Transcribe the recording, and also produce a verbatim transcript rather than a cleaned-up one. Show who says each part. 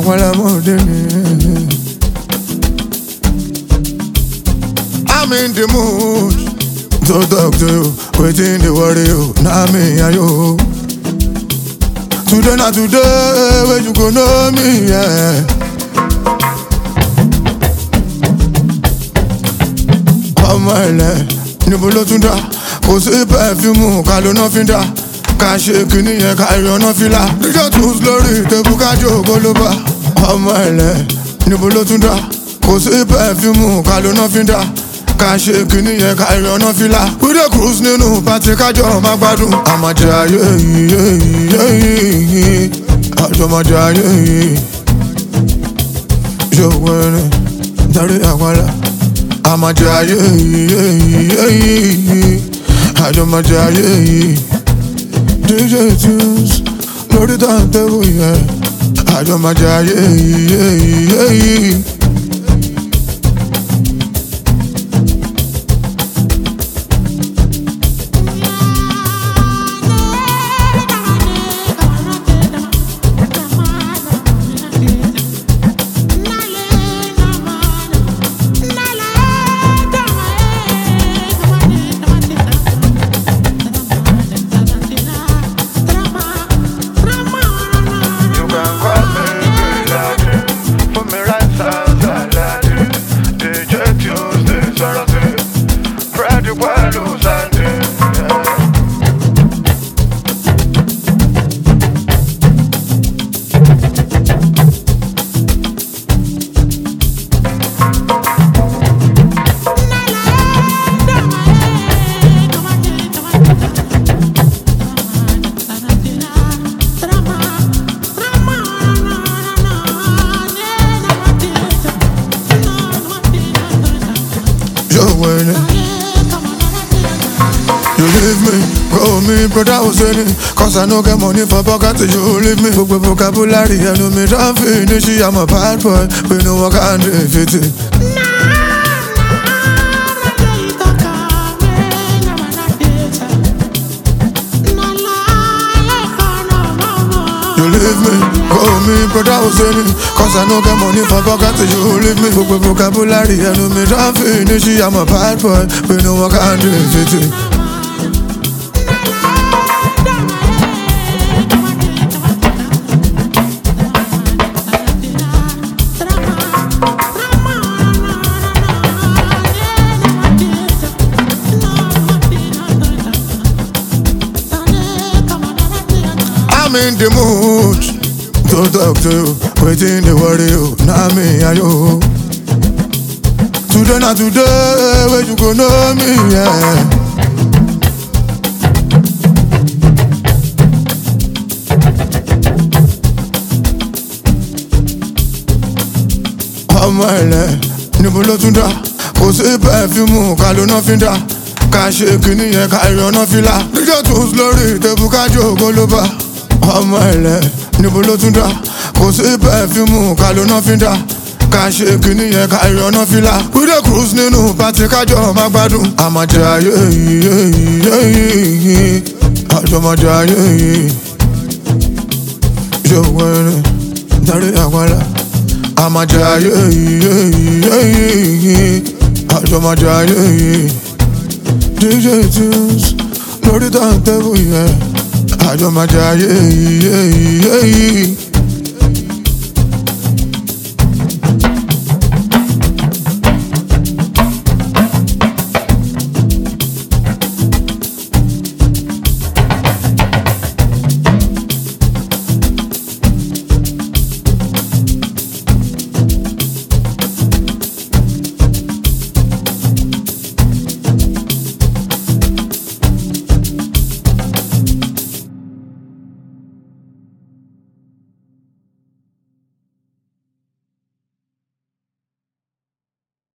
Speaker 1: àpẹẹrẹ mọ́ọ̀dé ni. I'm in the mood to talk to you, wetin dey worry you, na me and you. Today na today wey you go know me, yeah. Ọmọ ilẹ̀ níbo ló tún dá, kò sí pẹ̀fímù ká ló ná fi dá, ká ṣe kìíní yẹn ká ìrànná fìlà. Díjọ́ tún lórí tẹ̀bù kájọ ògbó ló bá. Ọmọ ilẹ̀ níbo ló tún dá, kò sí pẹ̀fímù ká ló ná fi dá, ká ṣe kìíní yẹn ká ìrànná fìlà. We dey cruise nínú pàtí kájọ máa gbádùn. Àmàjẹ ayé yìí, àjọmọ̀jẹ ayé yìí. Ṣòwò ẹni darí àpàlà. Àmàjẹ ayé yìí, àjọmọ̀jẹ ayé yìí. D J Tunes lórí tàǹtẹ̀wò yẹn, àjọmọ̀jẹ ayé yìí. You leave me, go me, brother Hussein. Cause I no get money for pocket, you leave me. Book vocabulary, I know me don't finish. I'm a bad boy, we know what can defeat it. You leave me, go me, brother Hussein. Cause I no get money for pocket, you leave me. Book vocabulary, I know me don't finish. I'm a bad boy, we know what can defeat it. I'm in the mood to talk to you, wetin dey worry you, na me and you. Today na today wey you go know me, yeah. Ọmọ ilẹ̀ níbo ló tún dá, kò sí pẹ̀fímù ká ló ná fi dá, ká ṣe kìíní yẹn ká ìrànná fìlà. Díjọ́ tún lórí tẹ̀bù kájọ ògbó ló bá. Ọmọ ilẹ̀ níbo ló tún dá, kò sí pẹ̀fímù ká ló ná fi dá, ká ṣe kìíní yẹn ká ìrànná fìlà. We dey cruise nínú pàtí kájọ máa gbádùn. Àmàjẹ ayé yìí, àjọmọ̀jẹ ayé yìí. Ṣòwò ẹni darí àpàlà. Àmàjẹ ayé yìí, àjọmọ̀jẹ ayé yìí. D J Tunes lórí tàǹtẹ̀wò yẹn, àjọmọ̀jẹ ayé yìí.